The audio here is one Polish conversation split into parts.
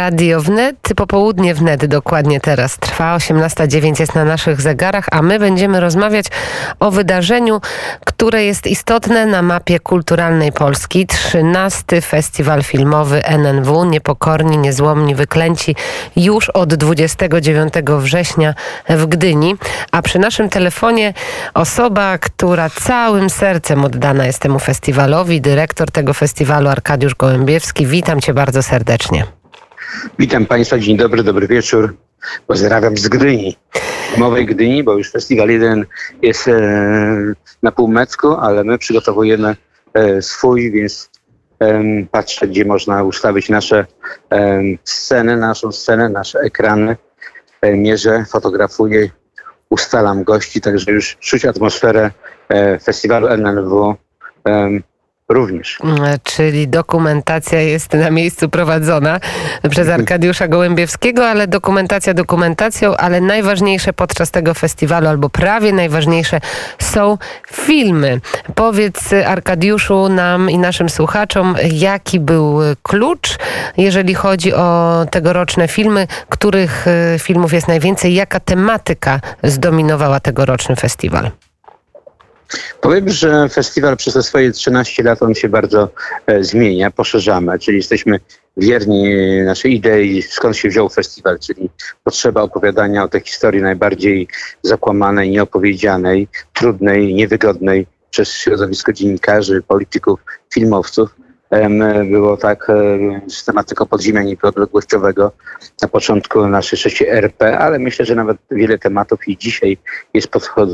Radio Wnet, popołudnie Wnet dokładnie teraz trwa, 18:09 jest na naszych zegarach, a my będziemy rozmawiać o wydarzeniu, które jest istotne na mapie kulturalnej Polski. 13. Festiwal Filmowy NNW, Niepokorni, Niezłomni, Wyklęci, już od 29 września w Gdyni. A przy naszym telefonie osoba, która całym sercem oddana jest temu festiwalowi, dyrektor tego festiwalu Arkadiusz Gołębiewski. Witam Cię bardzo serdecznie. Witam Państwa, dzień dobry, dobry wieczór. Pozdrawiam z Gdyni. Filmowej Gdyni, bo już festiwal jeden jest na półmetku, ale my przygotowujemy swój, więc patrzę, gdzie można ustawić nasze sceny, naszą scenę, nasze ekrany. Mierzę, fotografuję, ustalam gości, także już czuć atmosferę festiwalu NNW również. Czyli dokumentacja jest na miejscu prowadzona przez Arkadiusza Gołębiewskiego, ale dokumentacja dokumentacją, ale najważniejsze podczas tego festiwalu, albo prawie najważniejsze, są filmy. Powiedz, Arkadiuszu, nam i naszym słuchaczom, jaki był klucz, jeżeli chodzi o tegoroczne filmy, których filmów jest najwięcej, jaka tematyka zdominowała tegoroczny festiwal? Powiem, że festiwal przez te swoje 13 lat on się bardzo zmienia, poszerzamy, czyli jesteśmy wierni naszej idei, skąd się wziął festiwal, czyli potrzeba opowiadania o tej historii najbardziej zakłamanej, nieopowiedzianej, trudnej, niewygodnej przez środowisko dziennikarzy, polityków, filmowców. Było tak z tematyką podziemia niepodległościowego na początku naszej trzeciej RP, ale myślę, że nawet wiele tematów i dzisiaj jest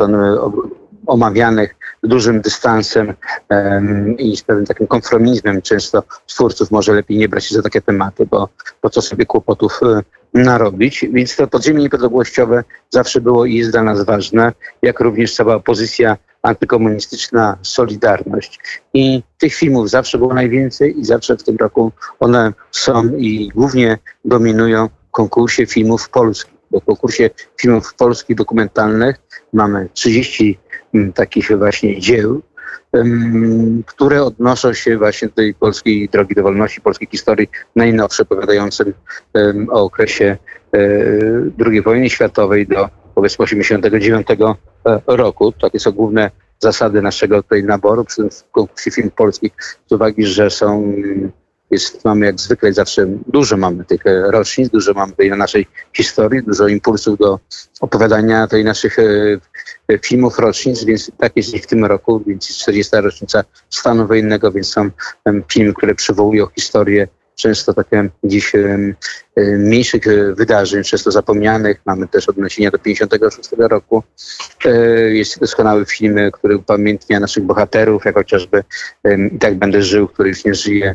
omawianych z dużym dystansem i z pewnym takim konformizmem często twórców. Może lepiej nie brać się za takie tematy, bo po co sobie kłopotów narobić. Więc to podziemie niepodległościowe zawsze było i jest dla nas ważne, jak również cała opozycja antykomunistyczna, Solidarność. I tych filmów zawsze było najwięcej i zawsze w tym roku one są i głównie dominują w konkursie filmów polskich. Bo w konkursie filmów polskich dokumentalnych mamy 30 takich właśnie dzieł, które odnoszą się właśnie do tej polskiej drogi do wolności, polskiej historii najnowszej, opowiadającym o okresie II wojny światowej do powiedzmy 89 roku. Takie są główne zasady naszego tutaj naboru przy konkursie filmów polskich, z uwagi, że mamy jak zwykle zawsze dużo mamy tych rocznic, dużo mamy tej naszej historii, dużo impulsów do opowiadania tej naszych filmów rocznic, więc tak jest i w tym roku, więc jest 40. rocznica stanu wojennego, więc są filmy, które przywołują historię często takie dziś mniejszych wydarzeń, często zapomnianych. Mamy też odniesienia do 56 roku. Jest doskonały film, który upamiętnia naszych bohaterów, jak chociażby I tak będę żył, który już nie żyje.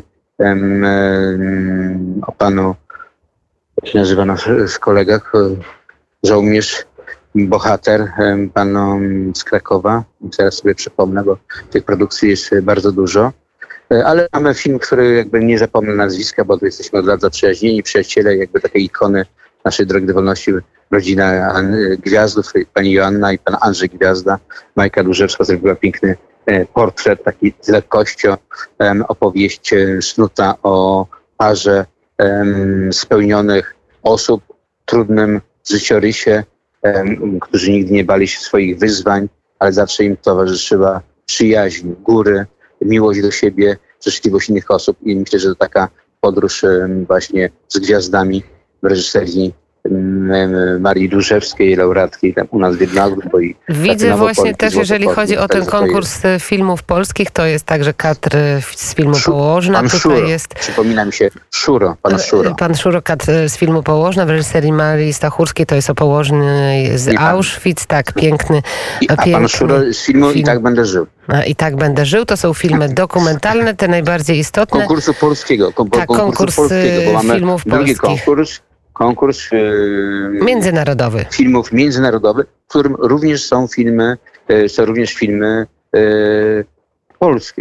O panu, jak się nazywa nasz kolega, żołnierz, bohater, panu z Krakowa. Teraz sobie przypomnę, bo tych produkcji jest bardzo dużo. Ale mamy film, który jakby nie zapomnę nazwiska, bo tu jesteśmy od lat zaprzyjaźnieni, przyjaciele, jakby takie ikony naszej drogi do wolności, rodzina Gwiazdów, pani Joanna i pan Andrzej Gwiazda. Majka Dłużewska zrobiła piękny portret, taki z lekkością, opowieść snuta o parze spełnionych osób w trudnym życiorysie, którzy nigdy nie bali się swoich wyzwań, ale zawsze im towarzyszyła przyjaźń, góry, miłość do siebie, życzliwość innych osób i myślę, że to taka podróż właśnie z gwiazdami w reżyserii Marii Dłużewskiej, laureatki tam u nas w Wiednagród. Widzę właśnie też, jeżeli chodzi o ten konkurs filmów polskich, to jest także kadr z filmu Położna. Pan Szuro, przypomina mi się pan Szuro. Pan Szuro, kadr z filmu Położna w reżyserii Marii Stachurskiej, to jest o Położnej z Auschwitz, tak, piękny. A pan Szuro z filmu I tak będę żył. I tak będę żył, to są filmy dokumentalne, te najbardziej istotne. Konkursu polskiego. Konkurs polskiego, bo mamy filmów drugi polskich. Konkurs międzynarodowy. Filmów międzynarodowych, w którym również są filmy polskie.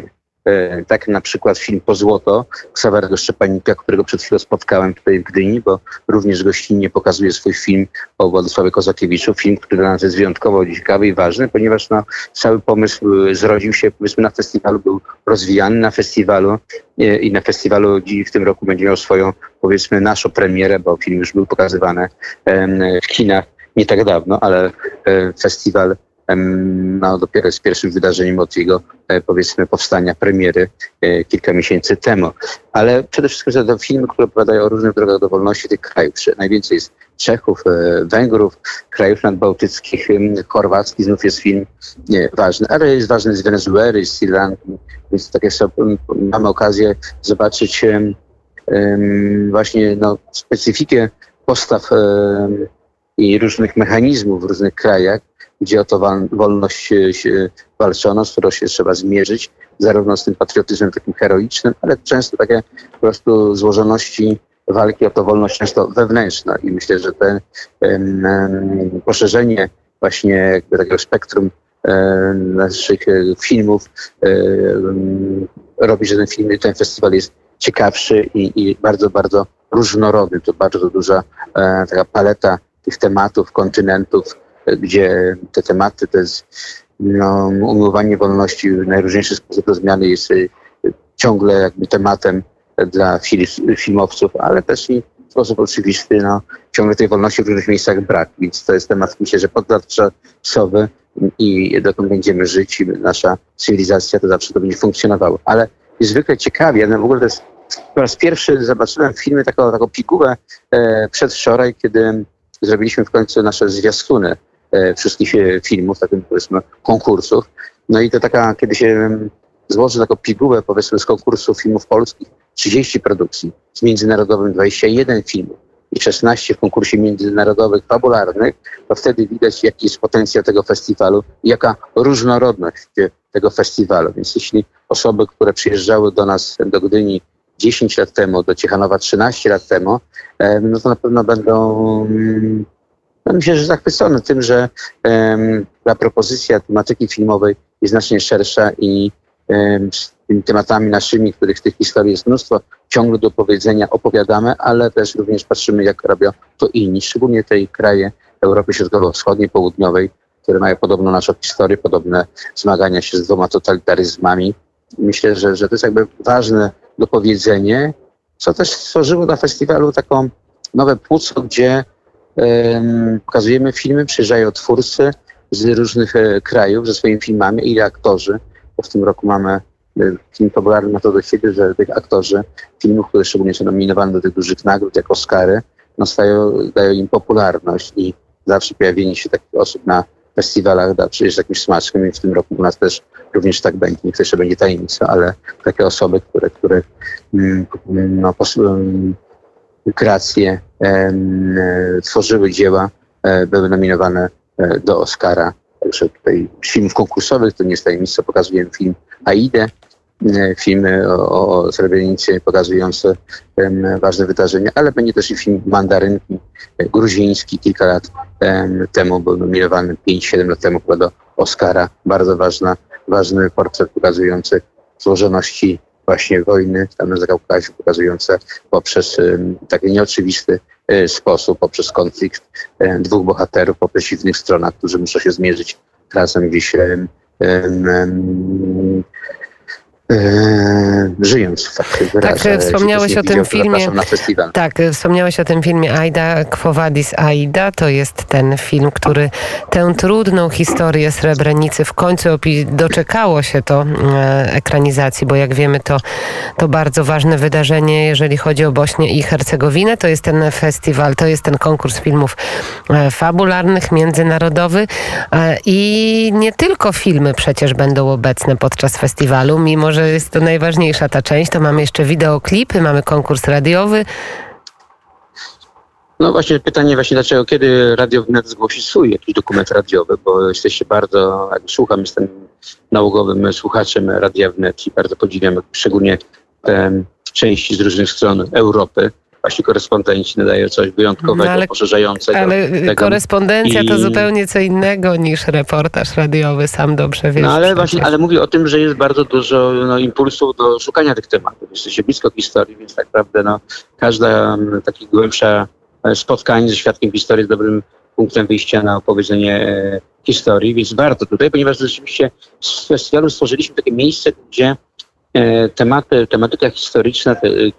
tak na przykład film Po złoto Ksawerego Szczepanika, którego przed chwilą spotkałem tutaj w Gdyni, bo również gościnnie pokazuje swój film o Władysławie Kozakiewiczu. Film, który dla nas jest wyjątkowo ciekawy i ważny, ponieważ cały pomysł zrodził się, powiedzmy, na festiwalu, był rozwijany na festiwalu i na festiwalu w tym roku będzie miał swoją, powiedzmy, naszą premierę, bo film już był pokazywany w kinach nie tak dawno, ale festiwal dopiero jest pierwszym wydarzeniem od jego, powiedzmy, powstania, premiery kilka miesięcy temu. Ale przede wszystkim są to filmy, które opowiadają o różnych drogach do wolności tych krajów. Najwięcej jest Czechów, Węgrów, krajów nadbałtyckich, chorwacki znów jest film ważny, ale jest ważny z Wenezueli, z Sri Lanki, więc takie mamy okazję zobaczyć właśnie specyfikę postaw i różnych mechanizmów w różnych krajach, gdzie o to wolność się walczono, z którą się trzeba zmierzyć, zarówno z tym patriotyzmem takim heroicznym, ale często takie po prostu złożoności walki o to wolność często wewnętrzna. I myślę, że to poszerzenie właśnie jakby takiego spektrum naszych filmów robi, że ten festiwal jest ciekawszy i bardzo, bardzo różnorodny. To bardzo duża taka paleta tych tematów, kontynentów, gdzie te tematy to jest umiłowanie wolności w najróżniejszy sposób rozumiany jest ciągle jakby tematem dla filmowców, ale też i w sposób oczywisty ciągle tej wolności w różnych miejscach brak, więc to jest temat, myślę, że ponadczasowy i dokąd będziemy żyć i nasza cywilizacja to zawsze to będzie funkcjonowało. Ale niezwykle ciekawie, w ogóle to jest po raz pierwszy zobaczyłem w filmie taką pigułę przedwczoraj, kiedy zrobiliśmy w końcu nasze zwiastuny wszystkich filmów, takim, powiedzmy, konkursów. No i to taka, kiedy się złoży taką pigułę, powiedzmy, z konkursu filmów polskich, 30 produkcji, z międzynarodowym 21 filmów i 16 w konkursie międzynarodowych fabularnych, to wtedy widać, jaki jest potencjał tego festiwalu i jaka różnorodność tego festiwalu. Więc jeśli osoby, które przyjeżdżały do nas, do Gdyni 10 lat temu, do Ciechanowa 13 lat temu, no to na pewno będą, myślę, że zachwycone tym, że ta propozycja tematyki filmowej jest znacznie szersza i z tymi tematami naszymi, których w tej historii jest mnóstwo, ciągle do powiedzenia opowiadamy, ale też również patrzymy, jak robią to inni, szczególnie te kraje Europy Środkowo-Wschodniej, Południowej, które mają podobną naszą historię, podobne zmagania się z 2 totalitaryzmami. Myślę, że to jest jakby ważne dopowiedzenie, co też stworzyło na festiwalu taką nowe płuco, gdzie pokazujemy filmy, przyjeżdżają twórcy z różnych krajów ze swoimi filmami i aktorzy. Bo w tym roku mamy film popularny ma to do siebie, że tych aktorzy filmów, które szczególnie są nominowane do tych dużych nagród, jak Oscary, dają im popularność i zawsze pojawienie się takich osób na festiwalach da przecież jakimś smaczkiem i w tym roku u nas też również tak będzie. Niech to jeszcze będzie tajemnica, ale takie osoby, które kreacje tworzyły dzieła, były nominowane do Oscara. Także tutaj z filmów konkursowych, to nie jest tajemnica, pokazujemy film Aidę, filmy o Srebrenicy pokazujące ważne wydarzenia, ale będzie też i film Mandarynki gruziński, kilka lat temu był nominowany, 5-7 lat temu do Oscara. Bardzo ważny portret pokazujący złożoności właśnie wojny tam na Zakaukaziu, pokazujące poprzez taki nieoczywisty sposób, poprzez konflikt 2 bohaterów po przeciwnych stronach, którzy muszą się zmierzyć razem gdzieś żyjąc w takich wyrazach. Tak, wspomniałeś o tym filmie. Tak, wspomniałeś o tym filmie Aida, Quo Vadis Aida. To jest ten film, który tę trudną historię Srebrenicy w końcu doczekało się to ekranizacji, bo jak wiemy, to bardzo ważne wydarzenie, jeżeli chodzi o Bośnię i Hercegowinę. To jest ten festiwal, to jest ten konkurs filmów fabularnych, międzynarodowy i nie tylko filmy przecież będą obecne podczas festiwalu, mimo że jest to najważniejsza ta część, to mamy jeszcze wideoklipy, mamy konkurs radiowy. No właśnie pytanie dlaczego, kiedy Radio Wnet zgłosi swój jakiś dokument radiowy, bo jesteście bardzo, jak słucham, jestem nałogowym słuchaczem Radia Wnet i bardzo podziwiam szczególnie te części z różnych stron Europy, właśnie korespondenci nadają coś wyjątkowego, poszerzającego. Ale korespondencja to zupełnie co innego niż reportaż radiowy, sam dobrze wiesz. No ale właśnie, ale mówię o tym, że jest bardzo dużo impulsu do szukania tych tematów. Jesteście blisko historii, więc tak naprawdę każda takie głębsza spotkanie ze świadkiem historii jest dobrym punktem wyjścia na opowiedzenie historii, więc warto tutaj, ponieważ rzeczywiście z festiwalu stworzyliśmy takie miejsce, gdzie tematyka historyczna,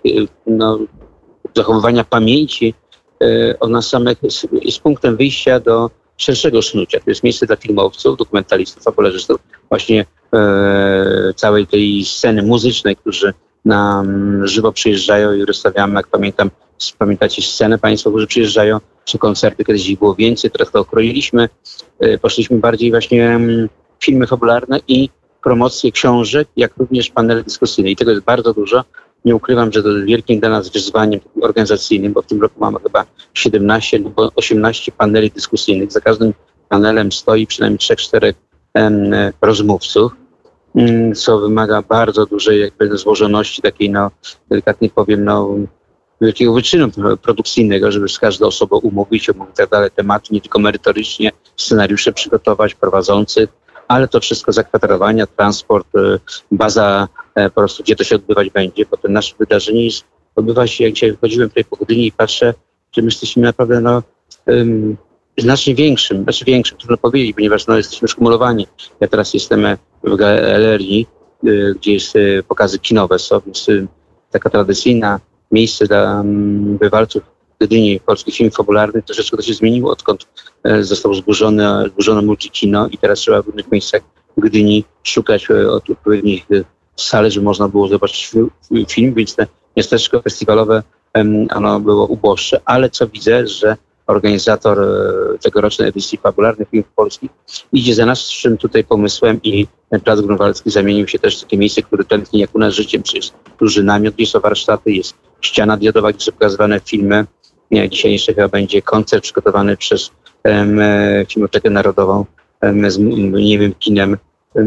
zachowywania pamięci o nas samych jest punktem wyjścia do szerszego snucia. To jest miejsce dla filmowców, dokumentalistów, fabularzystów, właśnie całej tej sceny muzycznej, którzy na żywo przyjeżdżają i rozstawiamy, jak pamiętacie scenę państwo, którzy przyjeżdżają, czy koncerty, kiedyś ich było więcej, teraz to okroiliśmy, poszliśmy bardziej właśnie filmy fabularne i promocje książek, jak również panele dyskusyjne. I tego jest bardzo dużo. Nie ukrywam, że to jest wielkim dla nas wyzwaniem organizacyjnym, bo w tym roku mamy chyba 17 lub 18 paneli dyskusyjnych. Za każdym panelem stoi przynajmniej 3-4 rozmówców, co wymaga bardzo dużej jakby złożoności, takiej delikatnie powiem, wielkiego wyczynu produkcyjnego, żeby z każdą osobą omówić tak dalej tematy, nie tylko merytorycznie, scenariusze przygotować, prowadzących, ale to wszystko zakwaterowania, transport, baza po prostu, gdzie to się odbywać będzie, bo to nasze wydarzenie odbywa się, jak dzisiaj chodziłem tutaj po Gdyni i patrzę, że my jesteśmy naprawdę znacznie większym, trudno powiedzieć, ponieważ jesteśmy skumulowani. Ja teraz jestem w galerii, gdzie jest pokazy kinowe są, więc taka tradycyjna miejsce dla bywalców Gdyni, polskich filmów fabularnych, troszeczkę to się zmieniło, odkąd zostało zburzono multikino i teraz trzeba w różnych miejscach w Gdyni szukać odpowiednich sal, żeby można było zobaczyć film, więc te miasteczko festiwalowe ono było uboższe, ale co widzę, że organizator tegorocznej edycji fabularnych filmów polskich idzie za naszym tutaj pomysłem i ten Plac Grunwaldzki zamienił się też w takie miejsce, które tętni jak u nas życiem, czy jest duży namiot, gdzie są warsztaty, jest ściana diodowa, gdzie są pokazywane filmy. Dzisiaj jeszcze chyba będzie koncert przygotowany przez Filmotekę Narodową z kinem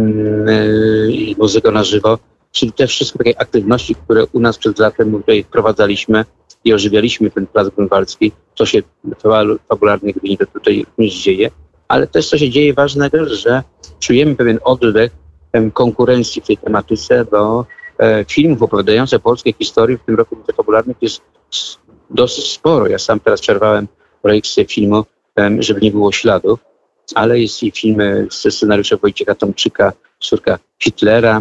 i muzyką na żywo. Czyli te wszystkie takie aktywności, które u nas przed latem tutaj wprowadzaliśmy i ożywialiśmy ten Plac Grunwaldzki, co się w fabularnych Gdyni tutaj również dzieje, ale też co się dzieje ważnego, że czujemy pewien oddech konkurencji w tej tematyce, bo filmów opowiadających polskie historie w tym roku fabularnych jest dosyć sporo. Ja sam teraz przerwałem projekcję filmu, żeby nie było śladów, ale jest i filmy ze scenariusza Wojciecha Tomczyka, Córka Hitlera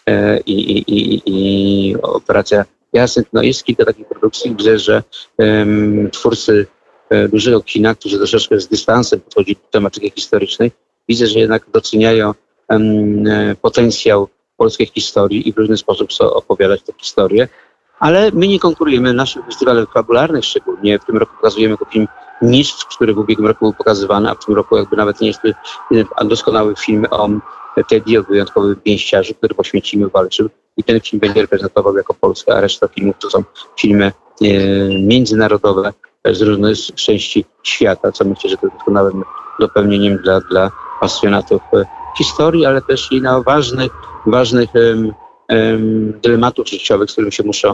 i Operacja Jasnych. Jest kilka takich produkcji, widzę, że twórcy dużego kina, którzy troszeczkę z dystansem podchodzili do tematyki historycznej, widzę, że jednak doceniają potencjał polskiej historii i w różny sposób chcą opowiadać tę historię. Ale my nie konkurujemy w naszych festiwalach fabularnych szczególnie. W tym roku pokazujemy jako film Mistrz, który w ubiegłym roku był pokazywany, a w tym roku jakby nawet nie jest doskonały film o Teddy, o wyjątkowym pięściarzu, który po Święcimiu walczył. I ten film będzie reprezentował jako Polskę, a reszta filmów to są filmy międzynarodowe z różnych części świata, co myślę, że to jest doskonałym dopełnieniem dla pasjonatów historii, ale też i ważnych dylematów życiowych, z którymi się muszą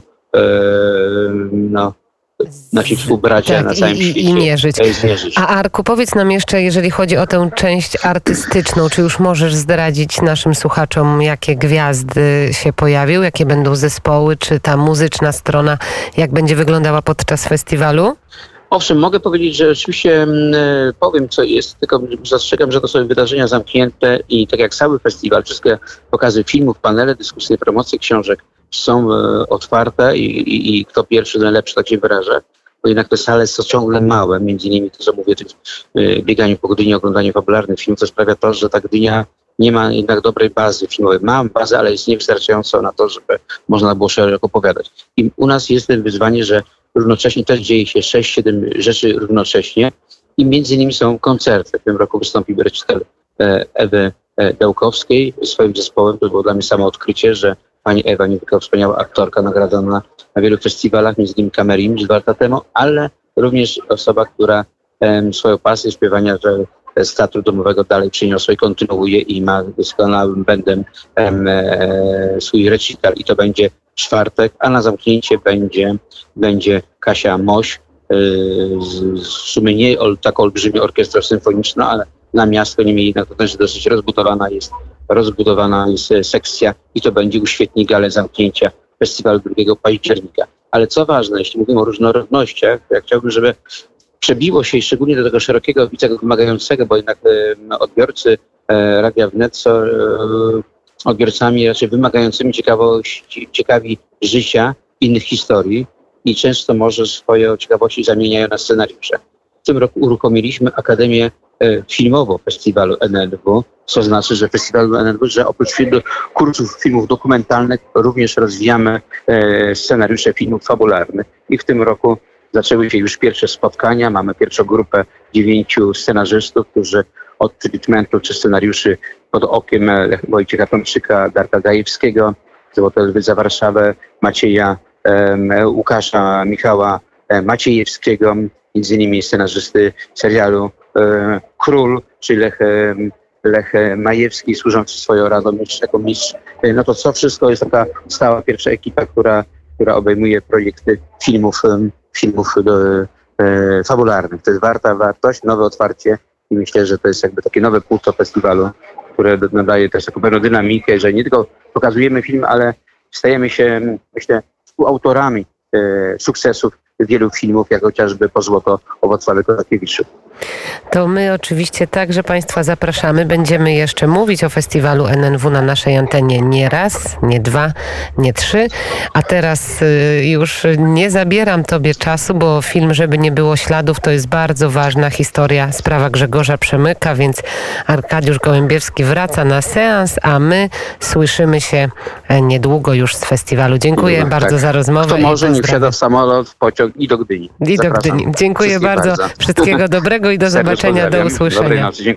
nasi współbracia na całym świecie i mierzyć. zmierzyć. A Arku, powiedz nam jeszcze, jeżeli chodzi o tę część artystyczną, czy już możesz zdradzić naszym słuchaczom, jakie gwiazdy się pojawią, jakie będą zespoły, czy ta muzyczna strona, jak będzie wyglądała podczas festiwalu? Owszem, mogę powiedzieć, że oczywiście powiem, co jest, tylko zastrzegam, że to są wydarzenia zamknięte i tak jak cały festiwal, wszystkie pokazy filmów, panele dyskusyjne, promocje książek są otwarte i kto pierwszy, najlepszy, tak się wyraża. Bo jednak te sale są ciągle małe, między innymi to, co mówię, bieganiu po Gdyni, oglądaniu fabularnych filmów, to sprawia to, że ta Gdynia nie ma jednak dobrej bazy filmowej. Mam bazę, ale jest niewystarczająca na to, żeby można było szeroko opowiadać. I u nas jest wyzwanie, że równocześnie też dzieje się 6-7 rzeczy równocześnie i między innymi są koncerty. W tym roku wystąpi recital Ewy Dałkowskiej swoim zespołem. To było dla mnie samo odkrycie, że pani Ewa, nie tylko wspaniała aktorka, nagradzona na wielu festiwalach, między innymi Kamerim 2 lata temu, ale również osoba, która swoją pasję śpiewania z teatru domowego dalej przyniosła i kontynuuje i ma doskonałym bändem swój recital i to będzie czwartek, a na zamknięcie będzie Kasia Moś, w sumie nie taką olbrzymią orkiestrą symfoniczną, ale na miasto, niemniej jednak to też dosyć rozbudowana jest sekcja i to będzie uświetni galę zamknięcia festiwalu 2 października. Ale co ważne, jeśli mówimy o różnorodnościach, ja chciałbym, żeby przebiło się i szczególnie do tego szerokiego i tego wymagającego, bo jednak odbiorcy Radia Wnet są odbiorcami raczej wymagającymi ciekawi życia, innych historii i często może swoje ciekawości zamieniają na scenariusze. W tym roku uruchomiliśmy Akademię Filmową Festiwalu NLW, co znaczy, że Festiwalu NLW, że oprócz kursów filmów dokumentalnych również rozwijamy scenariusze filmów fabularnych. I w tym roku zaczęły się już pierwsze spotkania. Mamy pierwszą grupę 9 scenarzystów, którzy od treatmentu czy scenariuszy pod okiem Wojciecha Tomczyka, Darka Gajewskiego, Złotolwydza Warszawę, Macieja, Łukasza, Michała Maciejewskiego, między innymi scenarzysty serialu Król, czyli Lech Majewski, służący swoją radą jako mistrz. No to co wszystko jest taka stała pierwsza ekipa, która obejmuje projekty filmów fabularnych. To jest wartość, nowe otwarcie i myślę, że to jest jakby takie nowe płuco festiwalu, które nadaje też taką pewną dynamikę, że nie tylko pokazujemy film, ale stajemy się, myślę, współautorami sukcesów wielu filmów, jak chociażby Po złoto o Wacławie Kozakiewiczu. To my oczywiście także Państwa zapraszamy. Będziemy jeszcze mówić o festiwalu NNW na naszej antenie nie raz, nie dwa, nie trzy. A teraz już nie zabieram Tobie czasu, bo film Żeby nie było śladów to jest bardzo ważna historia, sprawa Grzegorza Przemyka, więc Arkadiusz Gołębiewski wraca na seans, a my słyszymy się niedługo już z festiwalu. Dziękuję bardzo za rozmowę. Kto może, niech wsiada w samolot, w pociąg i do Gdyni. Dziękuję bardzo. Wszystkiego dobrego i do zobaczenia, do usłyszenia. Dobrej nocy. Dziękuję.